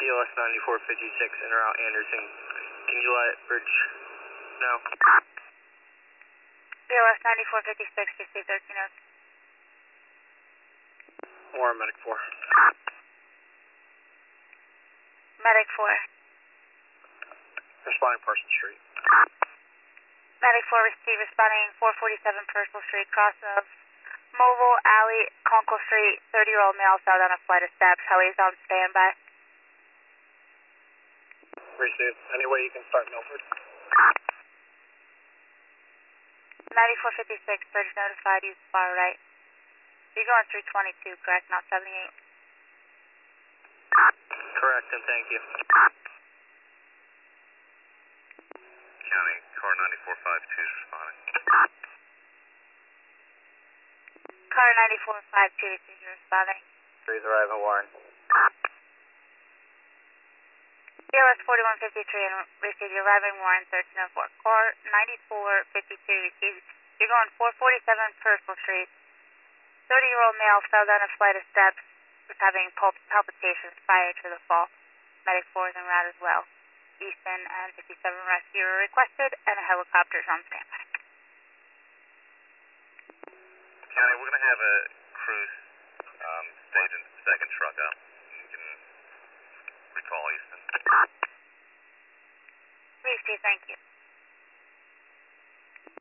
CLS 9456 en route Anderson. Can you let Bridge know? CLS 9456, DC 13 Or Medic 4. Medic 4. Responding Parcel Street. Medic 4 receive, responding 447 Purcell Street, cross of Mobile Alley, Conkle Street, 30-year-old male fell down a flight of steps. Heli's on standby. Received. Any way you can start Milford? 9456, Bridge notified, use far right. You're going 322, correct? Not 78? Correct, and thank you. County, car 9452 is responding. Car 9452 receives, responding. 3's arriving Warren. CLS 4153 and receive your arriving Warren 1304. Car 9452 receives. You're going 447 Purcell Street. 30-year-old male fell down a flight of steps, was having palpitations prior to the fall. Medic 4 is en route as well. Easton and 57 rescue are requested, and a helicopter is on standby. County, we're going to have a crew stage in the second truck up. You can recall Easton. Please do, thank you.